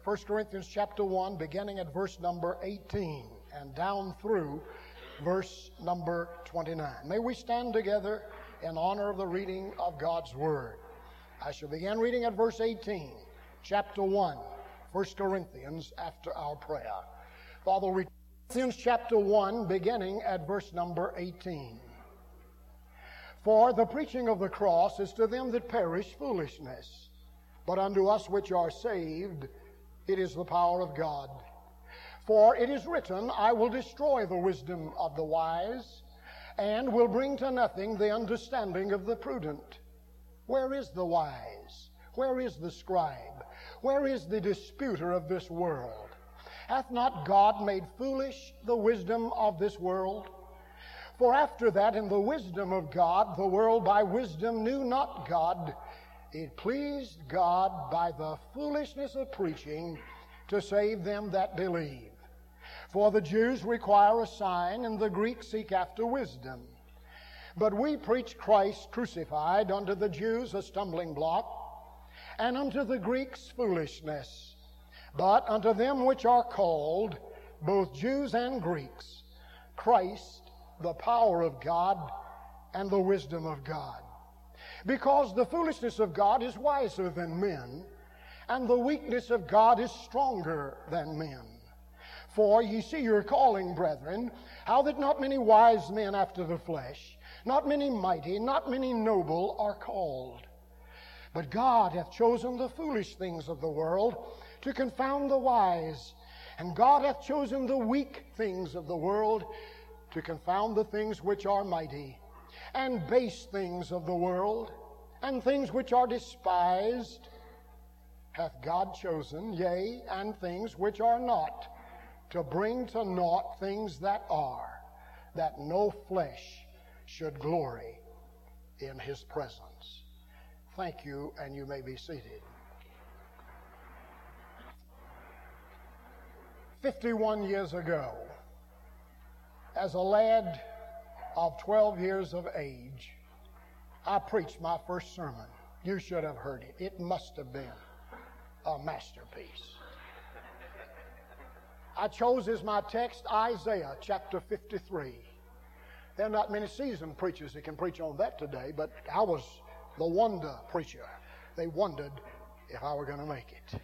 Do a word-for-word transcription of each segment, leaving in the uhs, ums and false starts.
First Corinthians chapter one, beginning at verse number eighteen and down through verse number twenty-nine. May we stand together in honor of the reading of God's Word. I shall begin reading at verse eighteen, chapter one, First Corinthians, after our prayer. Father, we Corinthians chapter one, beginning at verse number eighteen. For the preaching of the cross is to them that perish foolishness, but unto us which are saved it is the power of God. For it is written, I will destroy the wisdom of the wise, and will bring to nothing the understanding of the prudent. Where is the wise? Where is the scribe? Where is the disputer of this world? Hath not God made foolish the wisdom of this world? For after that, in the wisdom of God, the world by wisdom knew not God. It pleased God by the foolishness of preaching to save them that believe. For the Jews require a sign, and the Greeks seek after wisdom. But we preach Christ crucified, unto the Jews a stumbling block, and unto the Greeks foolishness. But unto them which are called, both Jews and Greeks, Christ the power of God and the wisdom of God. Because the foolishness of God is wiser than men, and the weakness of God is stronger than men. For ye see your calling, brethren, how that not many wise men after the flesh, not many mighty, not many noble are called. But God hath chosen the foolish things of the world to confound the wise, and God hath chosen the weak things of the world to confound the things which are mighty, and base things of the world, and things which are despised, hath God chosen, yea, and things which are not, to bring to naught things that are, that no flesh should glory in his presence. Thank you, and you may be seated. Fifty-one years ago, as a lad of twelve years of age, I preached my first sermon. You should have heard it. It must have been a masterpiece. I chose as my text Isaiah chapter fifty-three. There are not many seasoned preachers that can preach on that today, but I was the wonder preacher. They wondered if I were going to make it.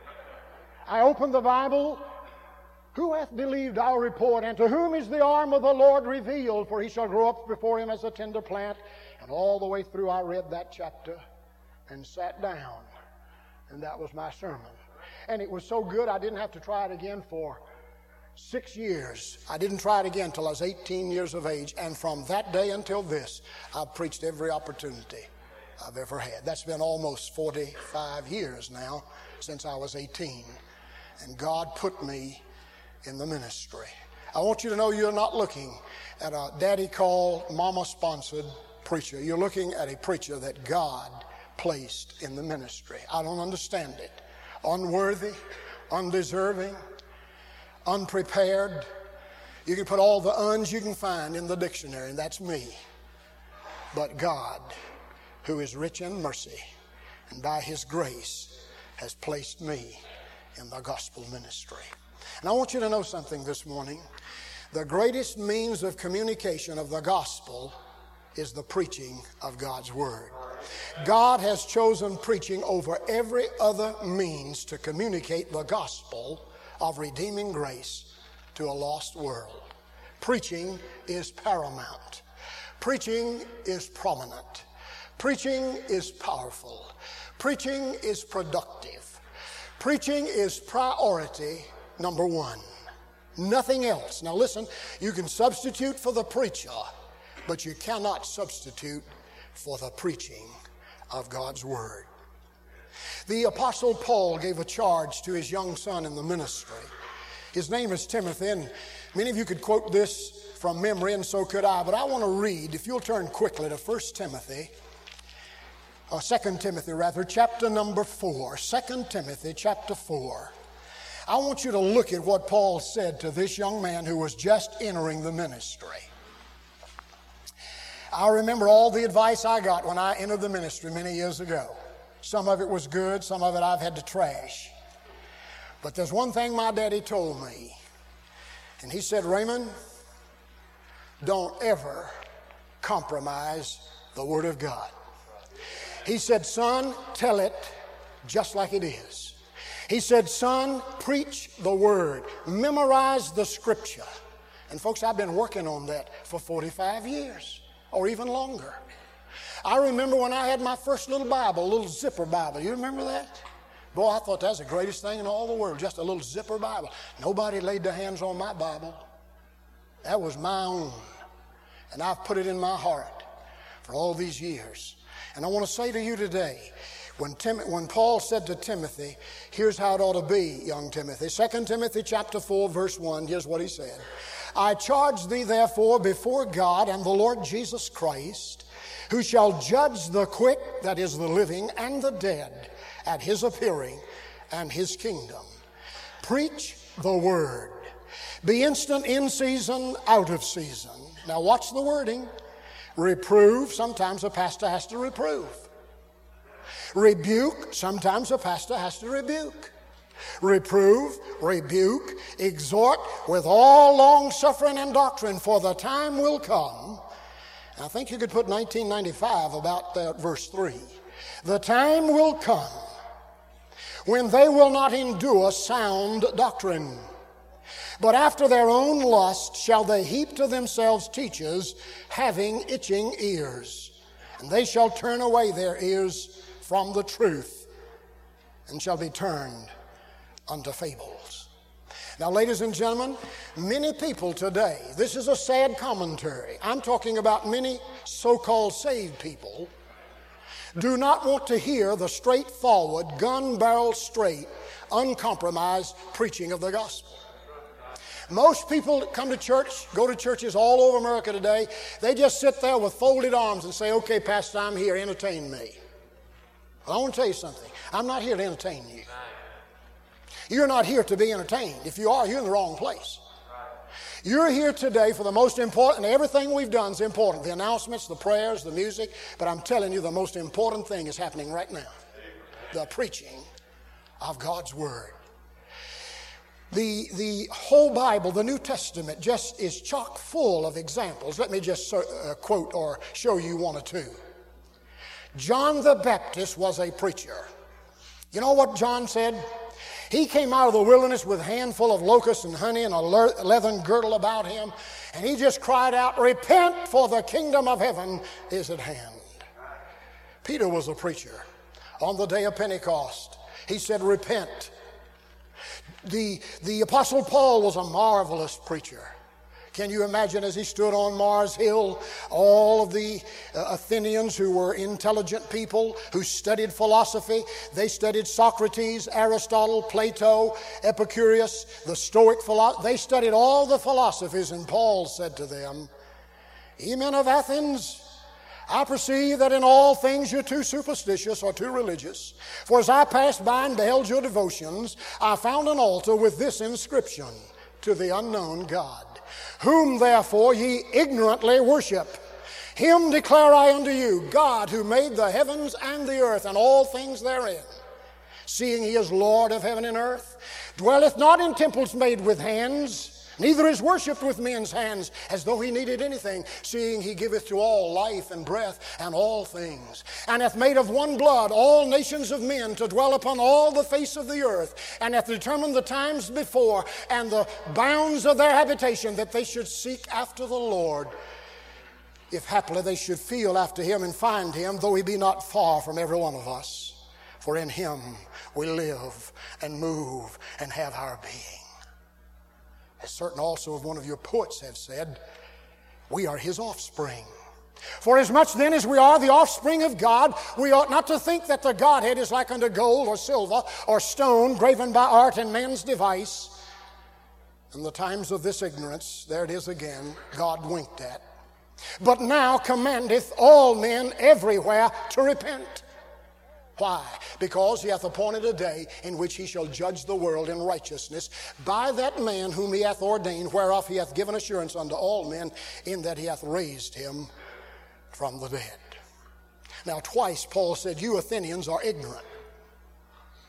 I opened the Bible. Who hath believed our report, and to whom is the arm of the Lord revealed? For he shall grow up before him as a tender plant. And all the way through I read that chapter and sat down. And that was my sermon. And it was so good I didn't have to try it again for six years. I didn't try it again till I was eighteen years of age. And from that day until this, I've preached every opportunity I've ever had. That's been almost forty-five years now since I was eighteen. And God put me in the ministry. I want you to know you're not looking at a daddy called, mama sponsored preacher. You're looking at a preacher that God placed in the ministry. I don't understand it. Unworthy, undeserving, unprepared. You can put all the uns you can find in the dictionary, and that's me. But God, who is rich in mercy, and by his grace has placed me in the gospel ministry. And I want you to know something this morning. The greatest means of communication of the gospel is the preaching of God's word. God has chosen preaching over every other means to communicate the gospel of redeeming grace to a lost world. Preaching is paramount. Preaching is prominent. Preaching is powerful. Preaching is productive. Preaching is priority number one. Nothing else. Now listen, you can substitute for the preacher, but you cannot substitute for the preaching of God's word. The Apostle Paul gave a charge to his young son in the ministry. His name is Timothy, and many of you could quote this from memory, and so could I, but I want to read, if you'll turn quickly to First Timothy, or Second Timothy rather, chapter number four. Second Timothy chapter four. I want you to look at what Paul said to this young man who was just entering the ministry. I remember all the advice I got when I entered the ministry many years ago. Some of it was good, some of it I've had to trash. But there's one thing my daddy told me. And he said, Raymond, don't ever compromise the Word of God. He said, son, tell it just like it is. He said, son, preach the Word. Memorize the Scripture. And folks, I've been working on that for forty-five years or even longer. I remember when I had my first little Bible, a little zipper Bible. You remember that? Boy, I thought that was the greatest thing in all the world, just a little zipper Bible. Nobody laid their hands on my Bible. That was my own. And I've put it in my heart for all these years. And I want to say to you today, when, Tim, when Paul said to Timothy, here's how it ought to be, young Timothy. Second Timothy chapter four, verse one, here's what he said. I charge thee therefore before God and the Lord Jesus Christ, who shall judge the quick, that is the living, and the dead at his appearing and his kingdom. Preach the word. Be instant in season, out of season. Now watch the wording. Reprove. Sometimes a pastor has to reprove. Rebuke. Sometimes a pastor has to rebuke. Reprove, rebuke, exhort with all long suffering and doctrine, for the time will come. I think you could put nineteen ninety-five about that verse three. The time will come when they will not endure sound doctrine, but after their own lust shall they heap to themselves teachers having itching ears. And they shall turn away their ears from the truth and shall be turned unto fables. Now, ladies and gentlemen, many people today, this is a sad commentary. I'm talking about many so-called saved people, do not want to hear the straightforward, gun-barrel straight, uncompromised preaching of the gospel. Most people that come to church, go to churches all over America today, they just sit there with folded arms and say, okay, Pastor, I'm here, entertain me. Well, I want to tell you something. I'm not here to entertain you. You're not here to be entertained. If you are, you're in the wrong place. You're here today for the most important. Everything we've done is important. The announcements, the prayers, the music. But I'm telling you, the most important thing is happening right now. The preaching of God's Word. The, the whole Bible, the New Testament, just is chock full of examples. Let me just uh, quote or show you one or two. John the Baptist was a preacher. You know what John said? He came out of the wilderness with a handful of locusts and honey and a leathern girdle about him, and he just cried out, repent, for the kingdom of heaven is at hand. Peter was a preacher. On the day of Pentecost, he said, repent. The, the Apostle Paul was a marvelous preacher. Can you imagine as he stood on Mars Hill, all of the uh, Athenians who were intelligent people who studied philosophy, they studied Socrates, Aristotle, Plato, Epicurus, the Stoic philosophy. They studied all the philosophies, and Paul said to them, ye men of Athens, I perceive that in all things you're too superstitious or too religious. For as I passed by and beheld your devotions, I found an altar with this inscription, to the unknown God. Whom therefore ye ignorantly worship. Him declare I unto you, God who made the heavens and the earth and all things therein, seeing he is Lord of heaven and earth, dwelleth not in temples made with hands, neither is worshipped with men's hands, as though he needed anything, seeing he giveth to all life and breath and all things, and hath made of one blood all nations of men to dwell upon all the face of the earth, and hath determined the times before and the bounds of their habitation, that they should seek after the Lord, if haply they should feel after him and find him, though he be not far from every one of us. For in him we live and move and have our being. As certain also of one of your poets have said, we are his offspring. For as much then as we are the offspring of God, we ought not to think that the Godhead is like unto gold or silver or stone graven by art and man's device. In the times of this ignorance, there it is again, God winked at. But now commandeth all men everywhere to repent. Why? Because he hath appointed a day in which he shall judge the world in righteousness by that man whom he hath ordained, whereof he hath given assurance unto all men, in that he hath raised him from the dead. Now twice Paul said, you Athenians are ignorant.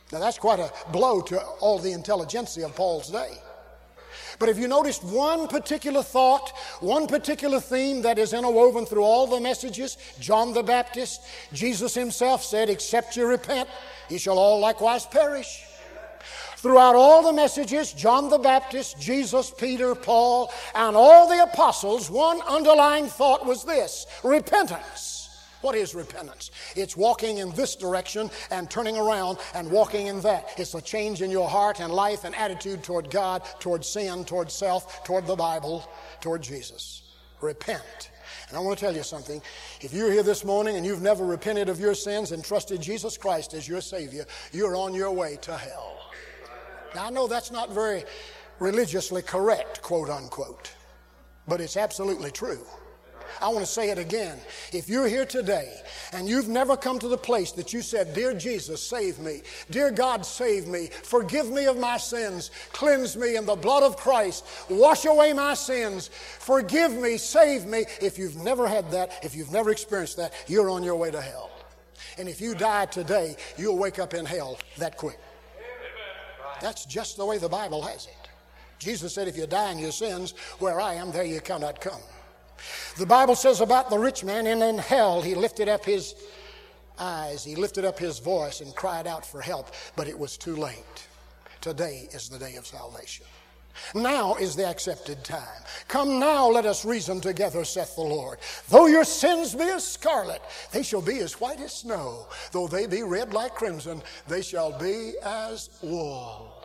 Now that's quite a blow to all the intelligentsia of Paul's day. But if you noticed one particular thought, one particular theme that is interwoven through all the messages, John the Baptist, Jesus himself said, except you repent, ye shall all likewise perish. Throughout all the messages, John the Baptist, Jesus, Peter, Paul, and all the apostles, one underlying thought was this: repentance. What is repentance? It's walking in this direction and turning around and walking in that. It's a change in your heart and life and attitude toward God, toward sin, toward self, toward the Bible, toward Jesus. Repent. And I want to tell you something. If you're here this morning and you've never repented of your sins and trusted Jesus Christ as your Savior, you're on your way to hell. Now, I know that's not very religiously correct, quote unquote, but it's absolutely true. I want to say it again. If you're here today and you've never come to the place that you said, dear Jesus, save me. Dear God, save me. Forgive me of my sins. Cleanse me in the blood of Christ. Wash away my sins. Forgive me. Save me. If you've never had that, if you've never experienced that, you're on your way to hell. And if you die today, you'll wake up in hell that quick. That's just the way the Bible has it. Jesus said, if you die in your sins, where I am, there you cannot come. The Bible says about the rich man, and in hell he lifted up his eyes, he lifted up his voice and cried out for help, but it was too late. Today is the day of salvation. Now is the accepted time. Come now, let us reason together, saith the Lord. Though your sins be as scarlet, they shall be as white as snow. Though they be red like crimson, they shall be as wool.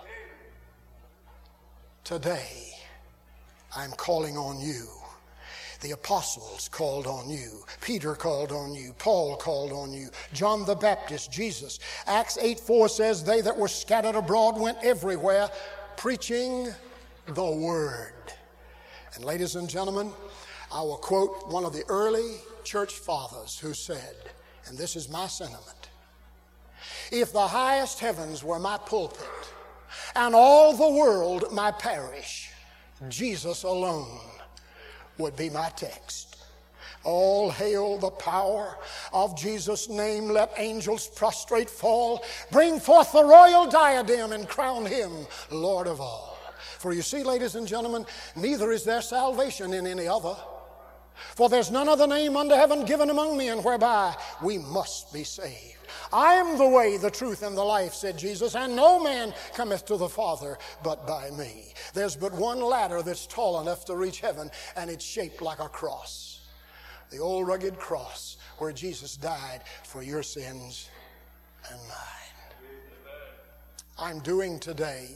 Today, I'm calling on you. The apostles called on you. Peter called on you. Paul called on you. John the Baptist, Jesus. Acts eight four says, they that were scattered abroad went everywhere preaching the word. And ladies and gentlemen, I will quote one of the early church fathers who said, and this is my sentiment, if the highest heavens were my pulpit and all the world my parish, Jesus alone would be my text. All hail the power of Jesus' name. Let angels prostrate fall. Bring forth the royal diadem and crown him Lord of all. For you see, ladies and gentlemen, neither is there salvation in any other. For there's none other name under heaven given among men whereby we must be saved. I am the way, the truth, and the life, said Jesus, and no man cometh to the Father but by me. There's but one ladder that's tall enough to reach heaven, and it's shaped like a cross. The old rugged cross where Jesus died for your sins and mine. I'm doing today,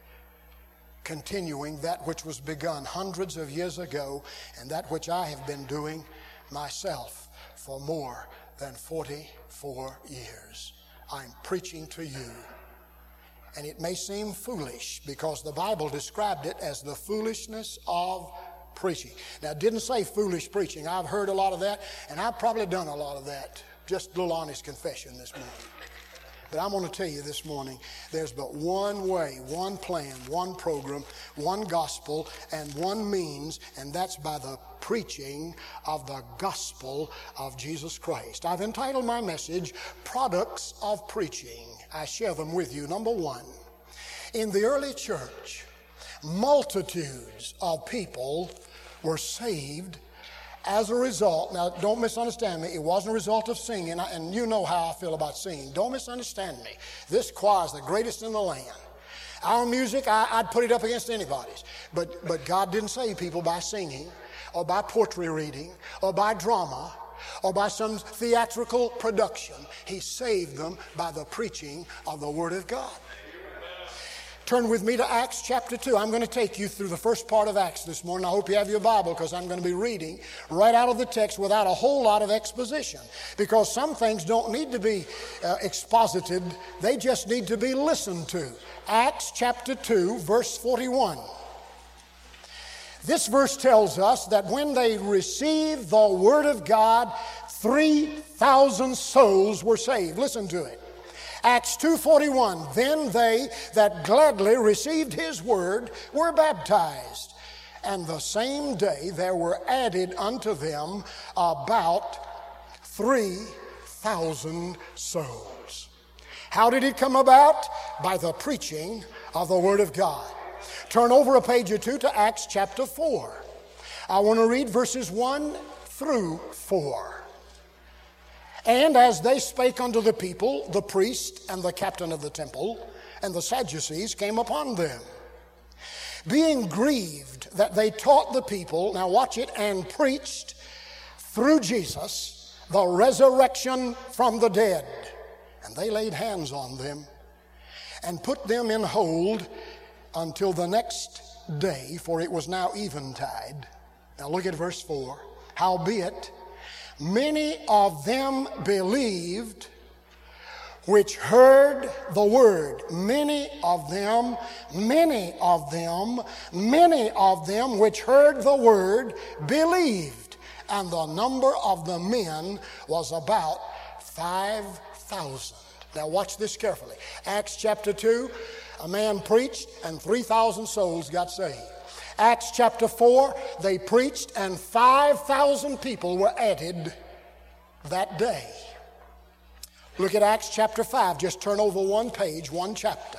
continuing that which was begun hundreds of years ago, and that which I have been doing myself for more than forty-four years. I'm preaching to you. And it may seem foolish because the Bible described it as the foolishness of preaching. Now, it didn't say foolish preaching. I've heard a lot of that, and I've probably done a lot of that. Just a little honest confession this morning. But I'm going to tell you this morning, there's but one way, one plan, one program, one gospel, and one means, and that's by the preaching of the gospel of Jesus Christ. I've entitled my message, Products of Preaching. I share them with you. Number one, in the early church, multitudes of people were saved as a result. Now, don't misunderstand me. It wasn't a result of singing, and you know how I feel about singing. Don't misunderstand me. This choir is the greatest in the land. Our music, I, I'd put it up against anybody's. But, but God didn't save people by singing or by poetry reading or by drama or by some theatrical production. He saved them by the preaching of the Word of God. Turn with me to Acts chapter two. I'm going to take you through the first part of Acts this morning. I hope you have your Bible because I'm going to be reading right out of the text without a whole lot of exposition. Because some things don't need to be uh, exposited. They just need to be listened to. Acts chapter two, verse forty-one. This verse tells us that when they received the Word of God, three thousand souls were saved. Listen to it. Acts two forty-one, then they that gladly received his word were baptized. And the same day there were added unto them about three thousand souls. How did it come about? By the preaching of the Word of God. Turn over a page or two to Acts chapter four. I want to read verses one through four. And as they spake unto the people, the priest and the captain of the temple and the Sadducees came upon them, being grieved that they taught the people, now watch it, and preached through Jesus the resurrection from the dead. And they laid hands on them and put them in hold until the next day, for it was now eventide. Now look at verse four. Howbeit, many of them believed which heard the word. Many of them, many of them, many of them which heard the word believed. And the number of the men was about five thousand. Now watch this carefully. Acts chapter two, a man preached and three thousand souls got saved. Acts chapter four, they preached and five thousand people were added that day. Look at Acts chapter five. Just turn over one page, one chapter.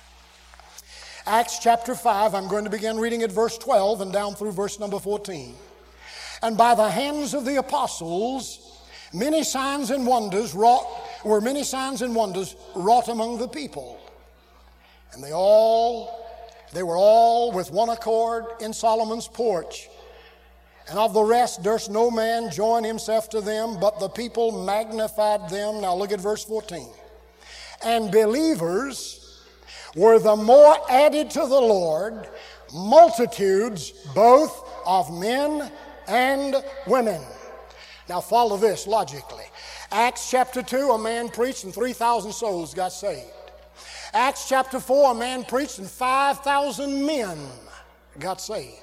Acts chapter five, I'm going to begin reading at verse twelve and down through verse number fourteen. And by the hands of the apostles, many signs and wonders wrought, were many signs and wonders wrought among the people. And they all, they were all with one accord in Solomon's porch. And of the rest durst no man join himself to them, but the people magnified them. Now look at verse fourteen. And believers were the more added to the Lord, multitudes both of men and women. Now follow this logically. Acts chapter two, a man preached and three thousand souls got saved. Acts chapter four, a man preached and five thousand men got saved.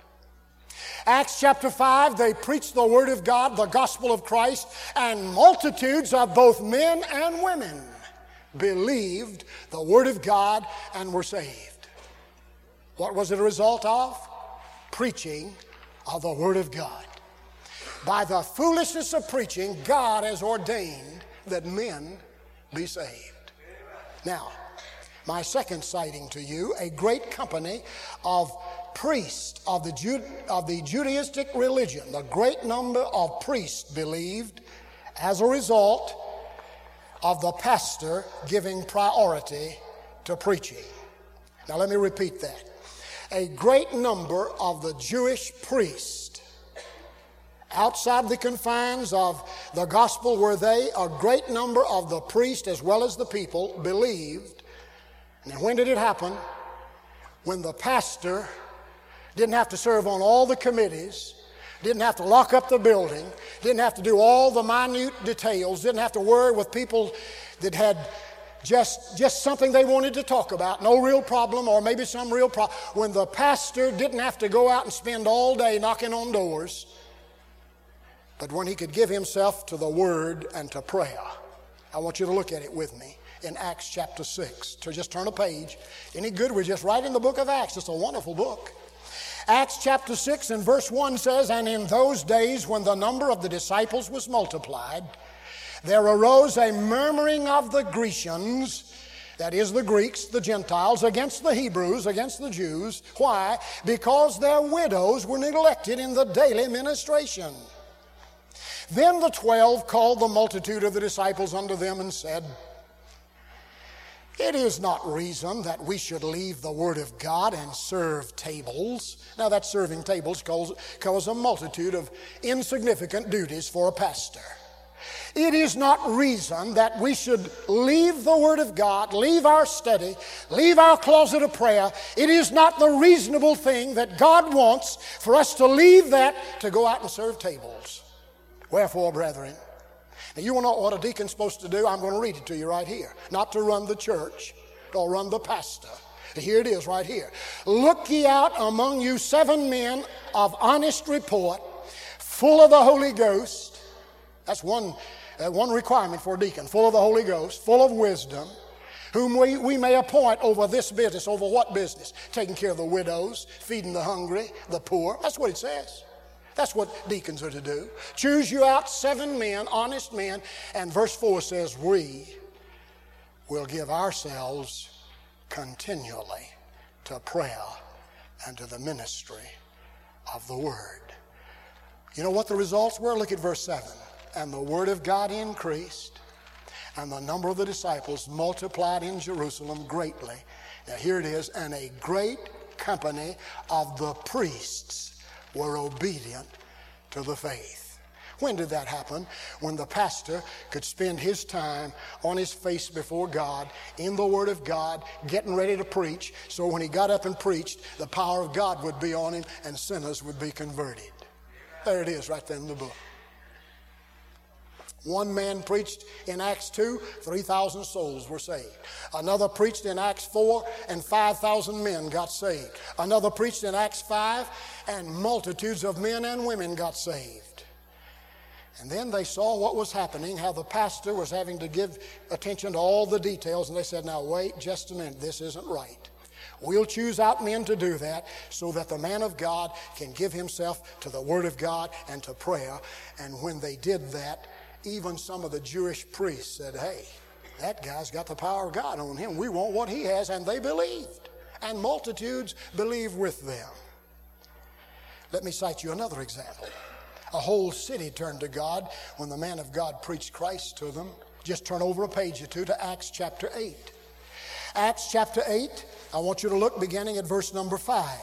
Acts chapter five, they preached the Word of God, the gospel of Christ, and multitudes of both men and women believed the Word of God and were saved. What was it a result of? Preaching of the Word of God. By the foolishness of preaching, God has ordained that men be saved. Now, my second citing to you, a great company of priests of the, Jude, of the Judaistic religion, the great number of priests believed as a result of the pastor giving priority to preaching. Now let me repeat that. A great number of the Jewish priests outside the confines of the gospel were they, a great number of the priests as well as the people believed. And when did it happen? When the pastor didn't have to serve on all the committees, didn't have to lock up the building, didn't have to do all the minute details, didn't have to worry with people that had just, just something they wanted to talk about, no real problem or maybe some real problem. When the pastor didn't have to go out and spend all day knocking on doors, but when he could give himself to the Word and to prayer. I want you to look at it with me in Acts chapter six. So just turn a page. Any good, we're just right in the book of Acts. It's a wonderful book. Acts chapter six and verse one says, And in those days when the number of the disciples was multiplied, there arose a murmuring of the Grecians, that is the Greeks, the Gentiles, against the Hebrews, against the Jews. Why? Because their widows were neglected in the daily ministration. Then the twelve called the multitude of the disciples unto them and said, It is not reason that we should leave the Word of God and serve tables. Now that serving tables causes a multitude of insignificant duties for a pastor. It is not reason that we should leave the Word of God, leave our study, leave our closet of prayer. It is not the reasonable thing that God wants for us to leave that to go out and serve tables. Wherefore, brethren, now you want to know what a deacon's supposed to do? I'm going to read it to you right here. Not to run the church or run the pastor. Here it is right here. Look ye out among you seven men of honest report, full of the Holy Ghost. That's one, uh, one requirement for a deacon. Full of the Holy Ghost, full of wisdom, whom we, we may appoint over this business. Over what business? Taking care of the widows, feeding the hungry, the poor. That's what it says. That's what deacons are to do. Choose you out seven men, honest men, and verse four says, we we'll give ourselves continually to prayer and to the ministry of the Word. You know what the results were? Look at verse seven. And the Word of God increased, and the number of the disciples multiplied in Jerusalem greatly. Now here it is, and a great company of the priests were obedient to the faith. When did that happen? When the pastor could spend his time on his face before God, in the Word of God, getting ready to preach, so when he got up and preached, the power of God would be on him and sinners would be converted. There it is right there in the book. One man preached in Acts two, three thousand souls were saved. Another preached in Acts four, and five thousand men got saved. Another preached in Acts five, and multitudes of men and women got saved. And then they saw what was happening, how the pastor was having to give attention to all the details, and they said, now wait just a minute, this isn't right. We'll choose out men to do that so that the man of God can give himself to the Word of God and to prayer. And when they did that, even some of the Jewish priests said, hey, that guy's got the power of God on him. We want what he has, and they believed. And multitudes believed with them. Let me cite you another example. A whole city turned to God when the man of God preached Christ to them. Just turn over a page or two to Acts chapter eight. Acts chapter eight, I want you to look beginning at verse number five.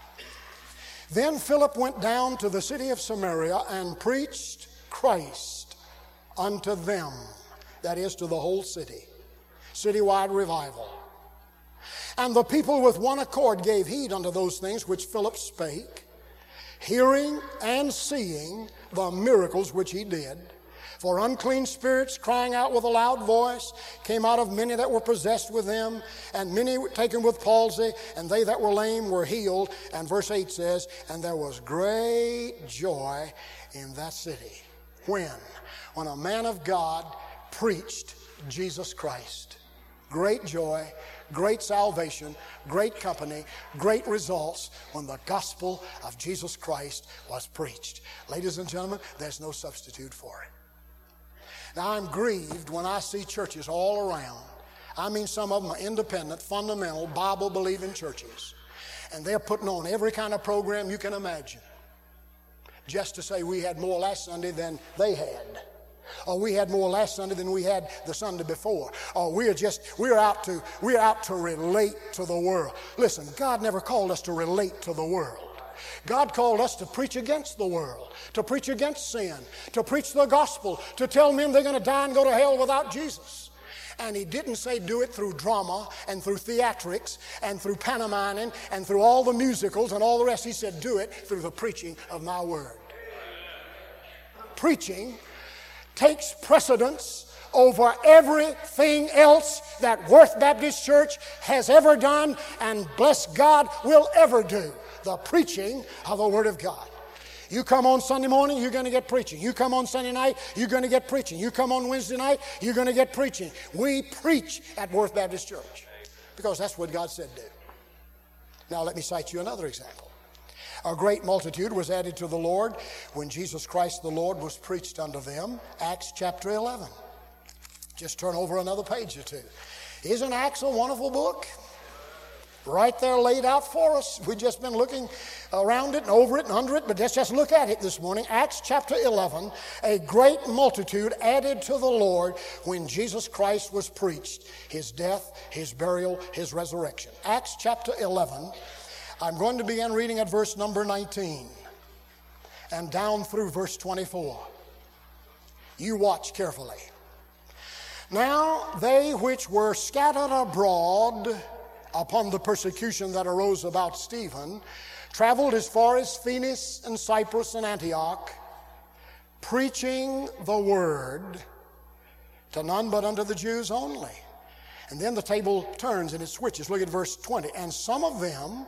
Then Philip went down to the city of Samaria and preached Christ unto them, that is, to the whole city. Citywide revival. And the people with one accord gave heed unto those things which Philip spake, hearing and seeing the miracles which he did. For unclean spirits, crying out with a loud voice, came out of many that were possessed with them, and many were taken with palsy, and they that were lame were healed. And verse eight says, and there was great joy in that city. When? When a man of God preached Jesus Christ. Great joy, great salvation, great company, great results when the gospel of Jesus Christ was preached. Ladies and gentlemen, there's no substitute for it. Now, I'm grieved when I see churches all around. I mean, some of them are independent, fundamental, Bible-believing churches. And they're putting on every kind of program you can imagine. Just to say we had more last Sunday than they had. Or we had more last Sunday than we had the Sunday before. Or we're just, we're out to, we're out to relate to the world. Listen, God never called us to relate to the world. God called us to preach against the world, to preach against sin, to preach the gospel, to tell men they're going to die and go to hell without Jesus. And he didn't say do it through drama and through theatrics and through pantomiming and through all the musicals and all the rest. He said do it through the preaching of my word. Preaching takes precedence over everything else that Worth Baptist Church has ever done and, bless God, will ever do. The preaching of the Word of God. You come on Sunday morning, you're going to get preaching. You come on Sunday night, you're going to get preaching. You come on Wednesday night, you're going to get preaching. We preach at Worth Baptist Church because that's what God said do. Now let me cite you another example. A great multitude was added to the Lord when Jesus Christ the Lord was preached unto them. Acts chapter eleven. Just turn over another page or two. Isn't Acts a wonderful book? Right there laid out for us. We've just been looking around it and over it and under it, but let's just look at it this morning. Acts chapter eleven, a great multitude added to the Lord when Jesus Christ was preached. His death, his burial, his resurrection. Acts chapter eleven. I'm going to begin reading at verse number nineteen and down through verse twenty-four. You watch carefully. Now they which were scattered abroad upon the persecution that arose about Stephen traveled as far as Phoenix and Cyprus and Antioch, preaching the word to none but unto the Jews only. And then the table turns and it switches. Look at verse twenty. And some of them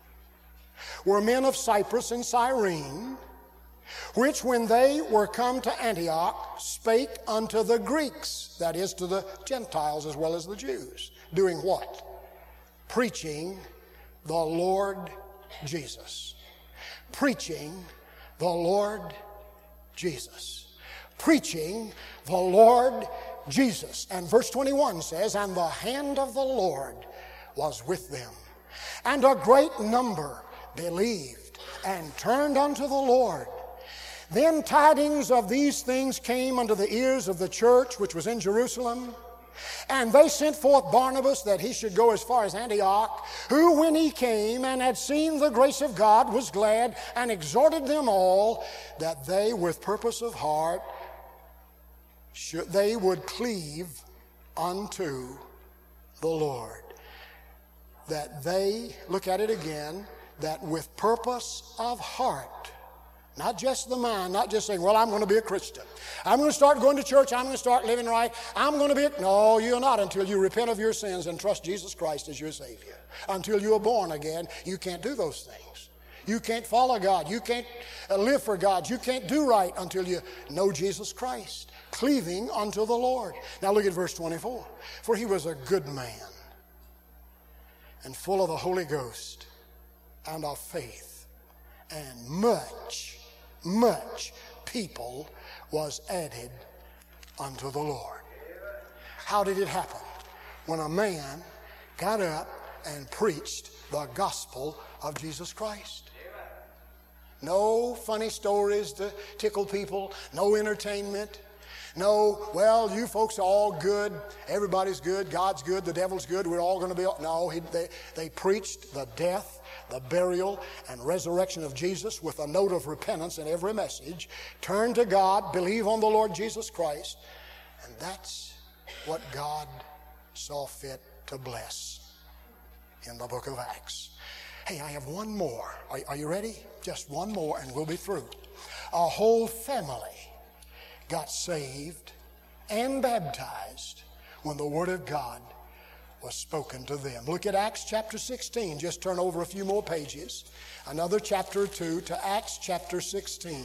were men of Cyprus and Cyrene, which when they were come to Antioch spake unto the Greeks, that is, to the Gentiles as well as the Jews, doing what? Preaching the Lord Jesus. Preaching the Lord Jesus. Preaching the Lord Jesus. And verse twenty-one says, and the hand of the Lord was with them, and a great number believed and turned unto the Lord. Then tidings of these things came unto the ears of the church which was in Jerusalem, and they sent forth Barnabas that he should go as far as Antioch, who when he came and had seen the grace of God was glad, and exhorted them all that they with purpose of heart should, they would cleave unto the Lord. That they, look at it again, that with purpose of heart, not just the mind, not just saying, well, I'm going to be a Christian. I'm going to start going to church. I'm going to start living right. I'm going to be a... No, you're not until you repent of your sins and trust Jesus Christ as your Savior. Until you are born again, you can't do those things. You can't follow God. You can't live for God. You can't do right until you know Jesus Christ, cleaving unto the Lord. Now look at verse twenty-four. For he was a good man and full of the Holy Ghost and of faith, and much much people was added unto the Lord. How did it happen? When a man got up and preached the gospel of Jesus Christ. No funny stories to tickle people, no entertainment, no, well, you folks are all good, everybody's good, God's good, the devil's good, we're all going to be... No, he, they, they preached the death, the burial, and resurrection of Jesus with a note of repentance in every message. Turn to God, believe on the Lord Jesus Christ, and that's what God saw fit to bless in the book of Acts. Hey, I have one more. Are, are you ready? Just one more and we'll be through. A whole family got saved and baptized when the Word of God was spoken to them. Look at Acts chapter sixteen. Just turn over a few more pages. Another chapter or two to Acts chapter sixteen.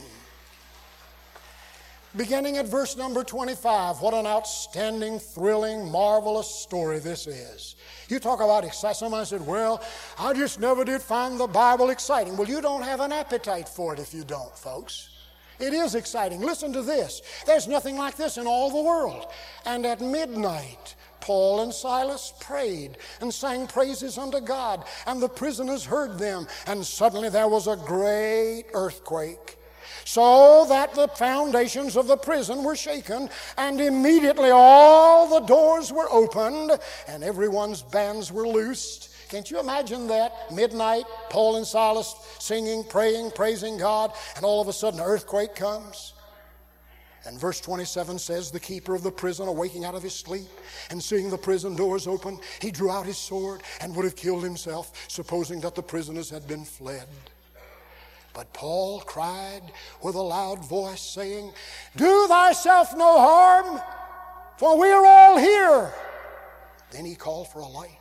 Beginning at verse number twenty-five. What an outstanding, thrilling, marvelous story this is. You talk about exciting. Somebody said, well, I just never did find the Bible exciting. Well, you don't have an appetite for it if you don't, folks. It is exciting. Listen to this. There's nothing like this in all the world. And at midnight, Paul and Silas prayed and sang praises unto God, and the prisoners heard them, and suddenly there was a great earthquake, so that the foundations of the prison were shaken, and immediately all the doors were opened, and everyone's bands were loosed. Can't you imagine that? Midnight, Paul and Silas singing, praying, praising God, and all of a sudden an earthquake comes. And verse twenty-seven says, the keeper of the prison, awaking out of his sleep and seeing the prison doors open, he drew out his sword and would have killed himself, supposing that the prisoners had been fled. But Paul cried with a loud voice, saying, do thyself no harm, for we are all here. Then he called for a light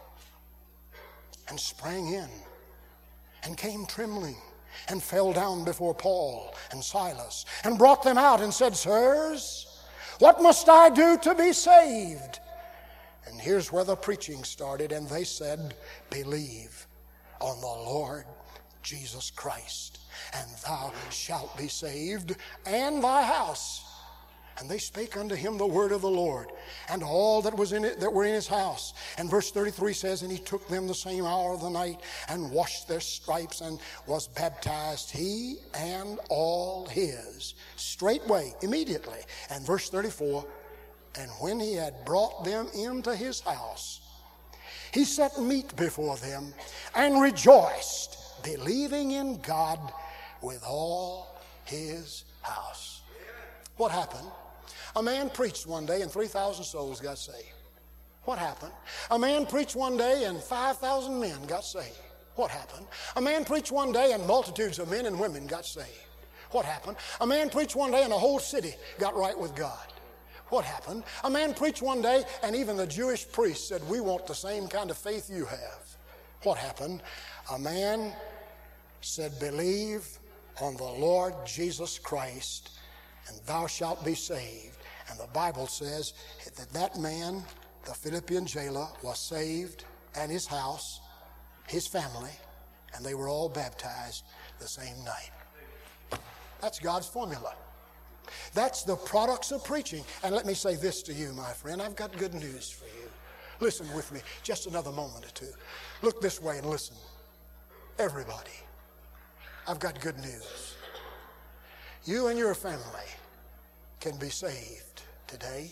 and sprang in and came trembling and fell down before Paul and Silas and brought them out and said, sirs, what must I do to be saved? And here's where the preaching started. And they said, believe on the Lord Jesus Christ, and thou shalt be saved, and thy house. And they spake unto him the word of the Lord, and all that was in it that were in his house. And verse thirty-three says, and he took them the same hour of the night, and washed their stripes, and was baptized, he and all his, straightway, immediately. And verse thirty-four, and when he had brought them into his house, he set meat before them, and rejoiced, believing in God with all his house. What happened? A man preached one day and three thousand souls got saved. What happened? A man preached one day and five thousand men got saved. What happened? A man preached one day and multitudes of men and women got saved. What happened? A man preached one day and a whole city got right with God. What happened? A man preached one day and even the Jewish priests said, we want the same kind of faith you have. What happened? A man said, believe on the Lord Jesus Christ, and thou shalt be saved. And the Bible says that that man, the Philippian jailer, was saved, and his house, his family, and they were all baptized the same night. That's God's formula. That's the products of preaching. And let me say this to you, my friend. I've got good news for you. Listen with me just another moment or two. Look this way and listen. Everybody, I've got good news. You and your family can be saved today.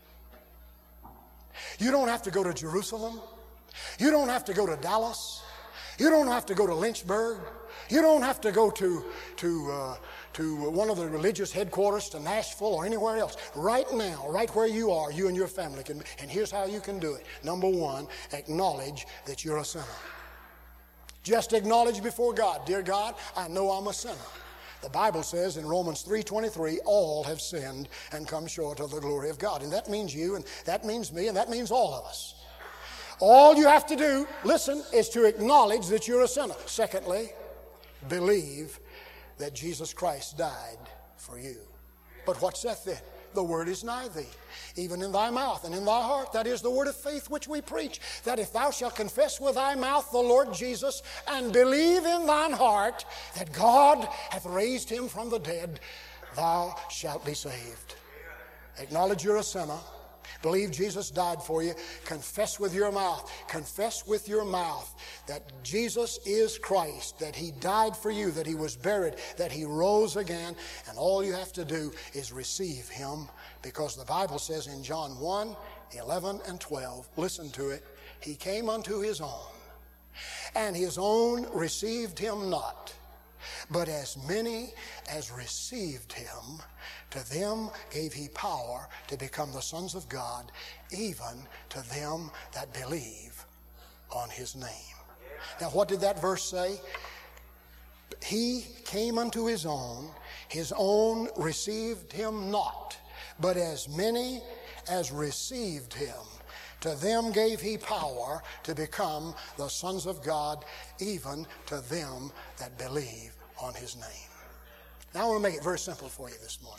You don't have to go to Jerusalem. You don't have to go to Dallas. You don't have to go to Lynchburg. You don't have to go to, to, uh, to one of the religious headquarters, to Nashville or anywhere else. Right now, right where you are, you and your family can. And here's how you can do it. Number one, acknowledge that you're a sinner. Just acknowledge before God, dear God, I know I'm a sinner. The Bible says in Romans three twenty-three, all have sinned and come short of the glory of God. And that means you, and that means me, and that means all of us. All you have to do, listen, is to acknowledge that you're a sinner. Secondly, believe that Jesus Christ died for you. But what's that then? The word is nigh thee, even in thy mouth and in thy heart. That is the word of faith which we preach. That if thou shalt confess with thy mouth the Lord Jesus and believe in thine heart that God hath raised him from the dead, thou shalt be saved. Acknowledge you're a sinner. Believe Jesus died for you. Confess with your mouth. Confess with your mouth that Jesus is Christ, that he died for you, that he was buried, that he rose again. And all you have to do is receive him, because the Bible says in John one, eleven and twelve, listen to it, he came unto his own, and his own received him not. But as many as received him, to them gave he power to become the sons of God, even to them that believe on his name. Now, what did that verse say? He came unto his own, his own received him not. But as many as received him, to them gave he power to become the sons of God, even to them that believe on his name. Now, I want to make it very simple for you this morning.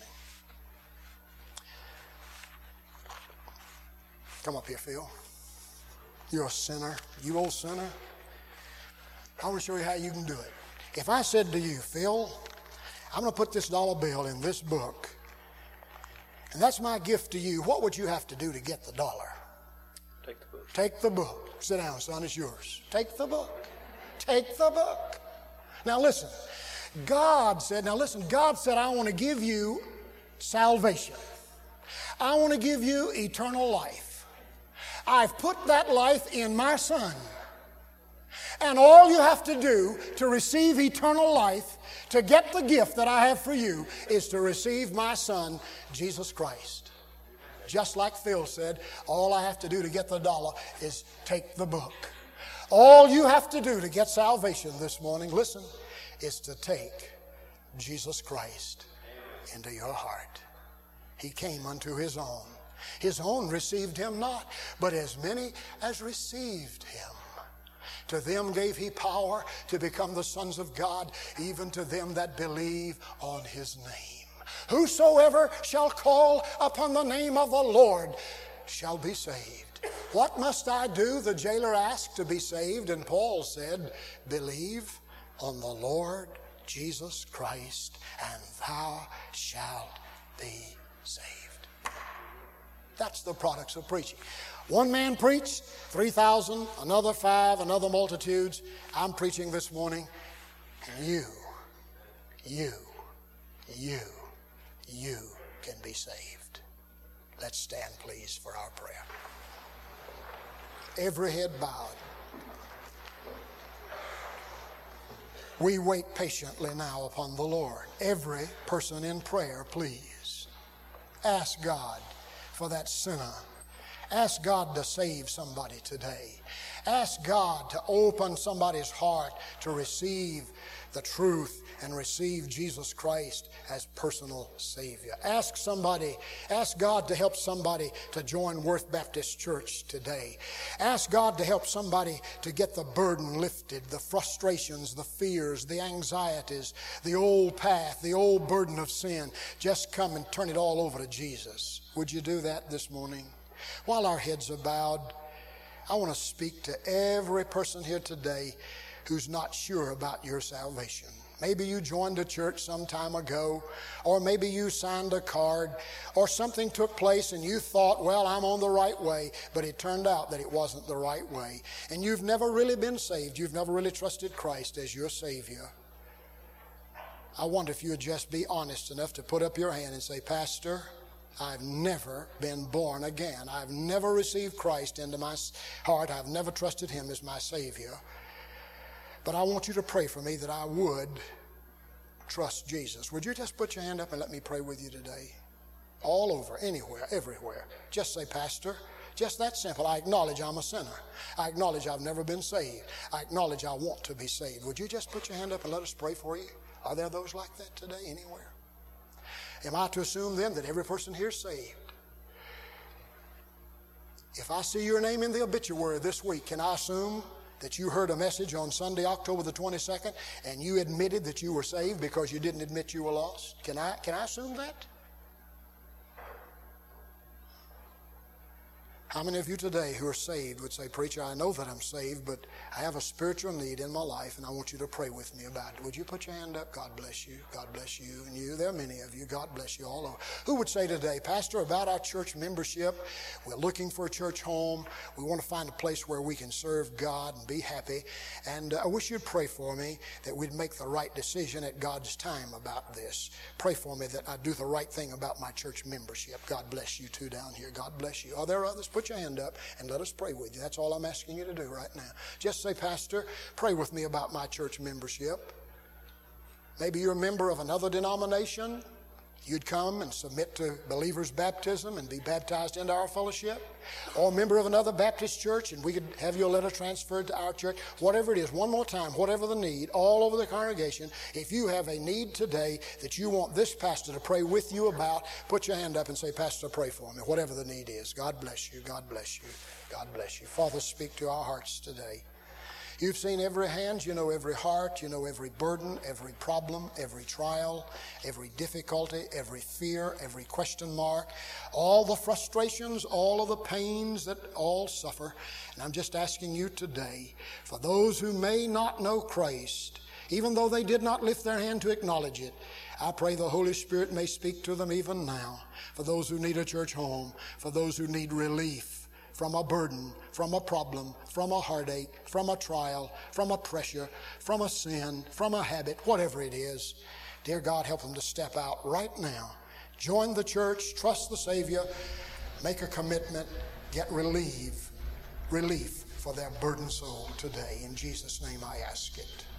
Come up here, Phil. You're a sinner. You old sinner. I want to show you how you can do it. If I said to you, Phil, I'm going to put this dollar bill in this book, and that's my gift to you, what would you have to do to get the dollar? Take the book. Take the book. Sit down, son. It's yours. Take the book. Take the book. Now listen. God said, now listen, God said, I want to give you salvation. I want to give you eternal life. I've put that life in my Son. And all you have to do to receive eternal life, to get the gift that I have for you, is to receive my Son, Jesus Christ. Just like Phil said, all I have to do to get the dollar is take the book. All you have to do to get salvation this morning, listen, is to take Jesus Christ into your heart. He came unto his own. His own received him not, but as many as received him, to them gave he power to become the sons of God, even to them that believe on his name. Whosoever shall call upon the name of the Lord shall be saved. What must I do, the jailer asked, to be saved? And Paul said, believe on the Lord Jesus Christ, and thou shalt be saved. That's the products of preaching. One man preached, three thousand, another five, another multitudes. I'm preaching this morning, and you, you, you, you can be saved. Let's stand, please, for our prayer. Every head bowed. We wait patiently now upon the Lord. Every person in prayer, please, ask God for that sinner. Ask God to save somebody today. Ask God to open somebody's heart to receive the truth and receive Jesus Christ as personal Savior. Ask somebody, ask God to help somebody to join Worth Baptist Church today. Ask God to help somebody to get the burden lifted, the frustrations, the fears, the anxieties, the old path, the old burden of sin. Just come and turn it all over to Jesus. Would you do that this morning? While our heads are bowed, I want to speak to every person here today who's not sure about your salvation. Maybe you joined a church some time ago, or maybe you signed a card, or something took place and you thought, well, I'm on the right way, but it turned out that it wasn't the right way. And you've never really been saved. You've never really trusted Christ as your Savior. I wonder if you would just be honest enough to put up your hand and say, Pastor, I've never been born again. I've never received Christ into my heart. I've never trusted Him as my Savior. But I want you to pray for me that I would trust Jesus. Would you just put your hand up and let me pray with you today? All over, anywhere, everywhere. Just say, Pastor, just that simple. I acknowledge I'm a sinner. I acknowledge I've never been saved. I acknowledge I want to be saved. Would you just put your hand up and let us pray for you? Are there those like that today anywhere? Am I to assume then that every person here is saved? If I see your name in the obituary this week, can I assume that you heard a message on Sunday, October the twenty-second, and you admitted that you were saved because you didn't admit you were lost? Can I, can I assume that? How many of you today who are saved would say, Preacher, I know that I'm saved, but I have a spiritual need in my life, and I want you to pray with me about it. Would you put your hand up? God bless you. God bless you and you. There are many of you. God bless you all over. Who would say today, Pastor, about our church membership, we're looking for a church home. We want to find a place where we can serve God and be happy. And uh, I wish you'd pray for me that we'd make the right decision at God's time about this. Pray for me that I do the right thing about my church membership. God bless you too down here. God bless you. Are there others? Put your hand up and let us pray with you. That's all I'm asking you to do right now. Just say, Pastor, pray with me about my church membership. Maybe you're a member of another denomination. You'd come and submit to believers' baptism and be baptized into our fellowship. Or a member of another Baptist church, and we could have your letter transferred to our church. Whatever it is, one more time, whatever the need, all over the congregation, if you have a need today that you want this pastor to pray with you about, put your hand up and say, Pastor, pray for me, whatever the need is. God bless you. God bless you. God bless you. Father, speak to our hearts today. You've seen every hand, you know every heart, you know every burden, every problem, every trial, every difficulty, every fear, every question mark, all the frustrations, all of the pains that all suffer. And I'm just asking you today, for those who may not know Christ, even though they did not lift their hand to acknowledge it, I pray the Holy Spirit may speak to them even now. For those who need a church home, for those who need relief from a burden, from a problem, from a heartache, from a trial, from a pressure, from a sin, from a habit, whatever it is. Dear God, help them to step out right now. Join the church, trust the Savior, make a commitment, get relief, relief for their burdened soul today. In Jesus' name I ask it.